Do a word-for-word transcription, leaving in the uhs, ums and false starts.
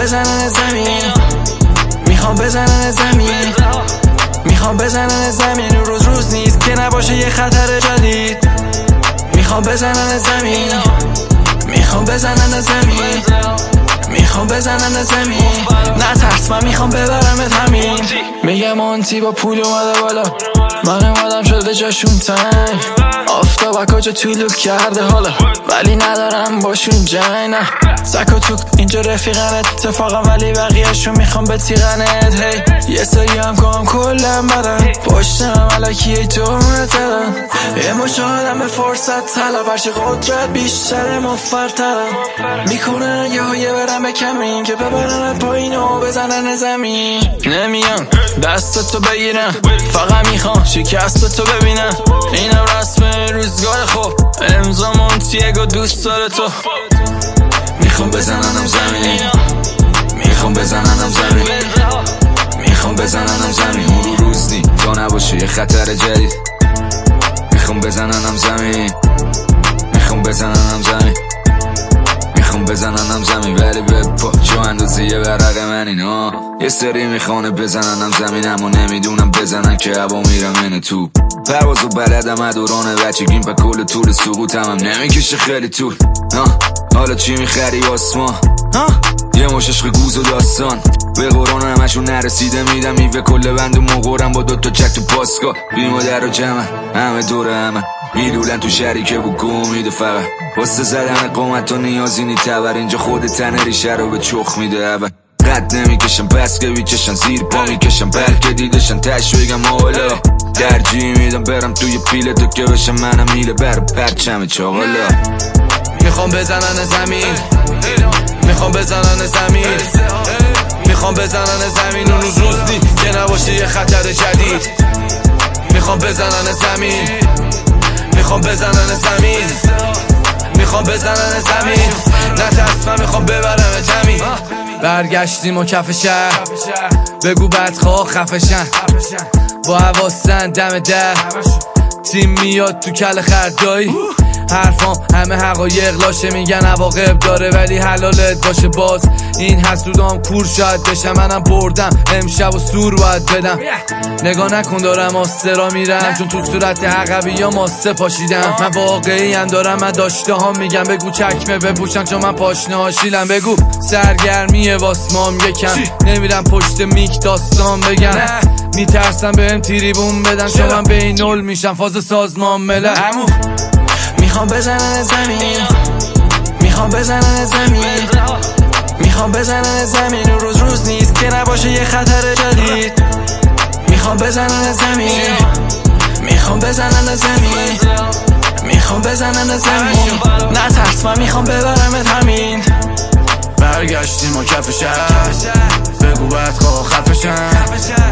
بزنن زمین، میخوام بزنن زمین، میخوام بزنن زمین. روز روز نیست که نباشه یه خطر جدید. میخوام بزنن زمین، میخوام بزنن زمین، میخوام بزنن زمین. نترس من میخوام ببرمت همین. میگم مونتی با پول اومده بالا، من اومدم شده جاشون تنگ. آفتاب کجا طولو کرده حالا، ولی ندارم باشون جنگ. نه سک و توک اینجا رفیقنت اتفاقا، ولی بقیهشون میخوام به تیغنت. هی یه سری هم کنم کلم بدن، پشتم علکی دومت دادن. یه مشاهدم به فرصت طلب، هرچی قدرت بیشتر مفرترم. میکنن یه هایه برم به کمین، که ببرن پایین و بزنن زمین. نمیان دست تو بگیرم، فقط میخوام شکست تو ببینم. اینم رسم روزگار خوب، امضا مونتیگو دوست داره تو. میخوام بزننم زمین، میخوام بزننم زمین، میخوام بزننم زمین. اون روز نی تا نباشه یه خطر جدید. میخوام بزننم زمین، میخوام بزننم زمین، میخوام بزننم زمین. ولی به پا جو اندازه یه ورق من اینا. یه سری میخوانه بزننم زمین، اما نمیدونم بزنن که هوا میرم اینه تو. پروازو بلدم ادوران بچگیم، پا کل طول سقوطم هم نمیکشه خیلی طول. حالا چی میخری آسمان؟ یه مش عشق گوز و داستان، به قرآن همشون نرسیده میدم میوه کل بند و مقرم با دوتا چک تو پاسکا. بی مادر و جمع همه دور همه میدولن تو شریکه و گو میده. فقط واسه زدن قومت و نیازی نی تبر، اینجا خود تن ریشه رو به چخ میده. اول قد نمیکشم بس که بیچشن، زیر پا میکشم بلکه دیدشن تش بگم حالا. درجی میدم برم توی پیله تو که بشم منم میله برم پرچم چاقالا. میخوام بزنن زمین، میخوام بزنن زمین، میخوام بزنن زمین. اون روز روز نی که نباشه یه خطر جدید. میخوام بزنن زمین، میخوام بزنن زمین، میخوام بزنن زمین. نترس من میخوام ببرم زمین. برگشتیم و کف شهر، بگو بدخواه خفشن، با حواسن دم در. تیم میاد تو کل خردایی، حرفام همه حقایق لاشه، میگن عواقب داره ولی حلالت باشه. باز این حسودام کور شاید بشم، منم بردم امشب و سور باید بدم. نگاه نکن دارم آسترا میرم، چون تو صورت عقبی یا ماسته پاشیدم. من واقعی هم دارم، من داشته ها میگم. بگو چکمه بپوشن چون من پاشنه هاشیلم. بگو سرگرمیه واسمام یکم، نمیرم پشت میک داستان بگم. میترسم بهم تریبون بدن، چون من بین نول میشم فاز سازمان ملل. میخوام بزنن زمین، میخوام بزنن زمین، میخوام بزنن زمین. اون روز روز نیست که نباشه یه خطر جدید. میخوام بزنن زمین، میخوام بزنن زمین، میخوام بزنن زمین. نترس من میخوام ببرمت همین. برگشتیم و کف شهر، بگو بدخواه خفشن،